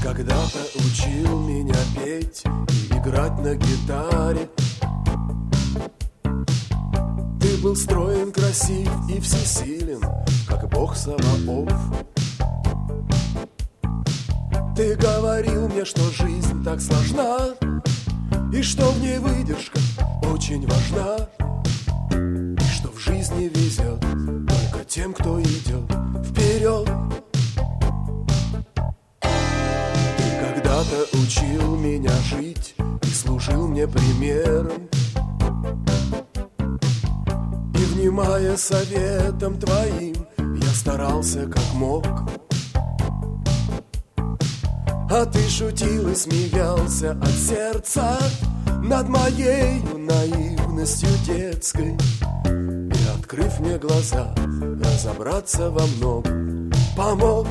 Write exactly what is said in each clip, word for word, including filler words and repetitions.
когда-то учил меня петь и играть на гитаре. Ты был строен, красив и всесилен, как бог Саваоф. Ты говорил мне, что жизнь так сложна, и что в ней выдержка очень важна, и что в жизни везет только тем, кто идет вперед. Ты когда-то учил меня жить и служил мне примером, и, внимая советам твоим, я старался как мог. А ты шутил и смеялся от сердца над моей наивностью детской, и, открыв мне глаза, разобраться во многом помог.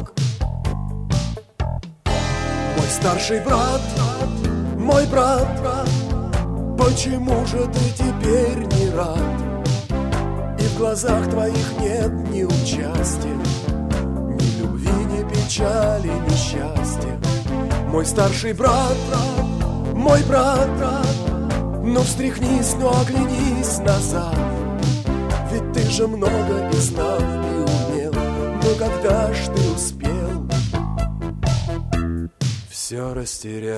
Мой старший брат, мой брат, почему же ты теперь не рад? И в глазах твоих нет ни участия, ни любви, ни печали, ни счастья. Мой старший брат, мой брат, ну встряхнись, ну оглянись назад. Ведь ты же много и знал, и умел, но когда ж ты успел все растерять?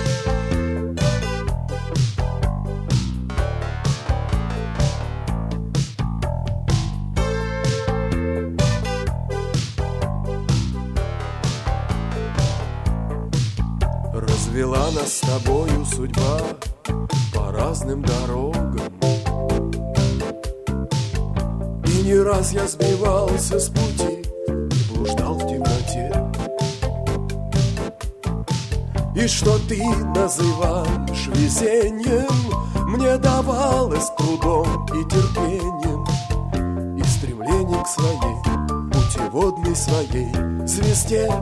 Развела нас с тобою судьба по разным дорогам, и не раз я сбивался с пути и блуждал в темноте. И что ты называешь везением, мне давалось трудом и терпением, и стремлением к своей путеводной своей звезде.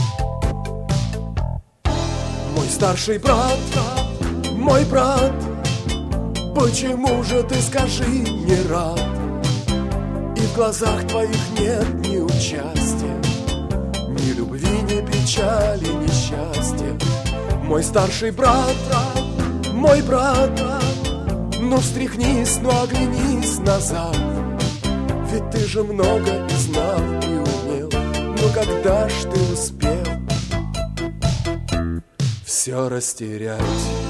Мой старший брат, мой брат, почему же ты, скажи, не рад? И в глазах твоих нет ни участия, ни любви, ни печали, ни счастья. Мой старший брат, мой брат, ну встряхнись, ну оглянись назад. Ведь ты же много и знал, и умел, но когда ж ты успел все растерять?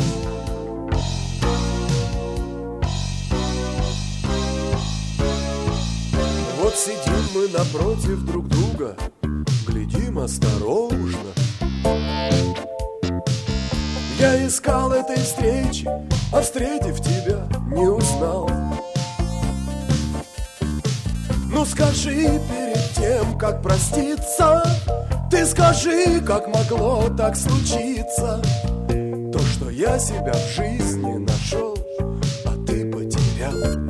Вот сидим мы напротив друг друга, глядим осторожно. Я искал этой встречи, а встретив тебя, не узнал. Ну скажи перед тем, как проститься, ты скажи, как могло так случиться, то, что я себя в жизни нашел, а ты потерял.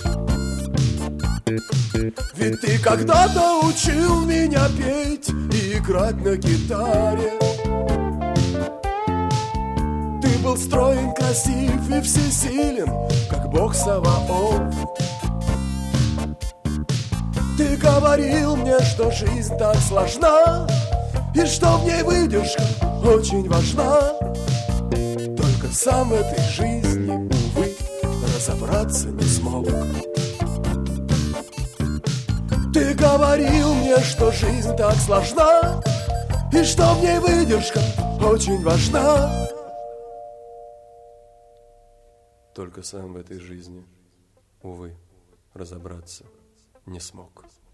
Ведь ты когда-то учил меня петь и играть на гитаре. Ты был строен, красив и всесилен, как бог Саваоф. Ты говорил мне, что жизнь так сложна, и что в ней выдержка очень важна. Только сам в этой жизни, увы, разобраться не смог. Ты говорил мне, что жизнь так сложна, и что в ней выдержка очень важна. Только сам в этой жизни, увы, разобраться не смог.